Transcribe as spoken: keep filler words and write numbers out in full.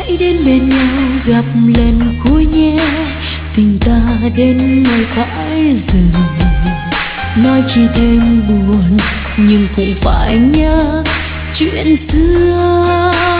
hãy đến bên nhau gặp lần cuối nhé. Tình ta đến nơi phải dừng, nói chi thêm buồn nhưng cũng phải nhớ chuyện xưa.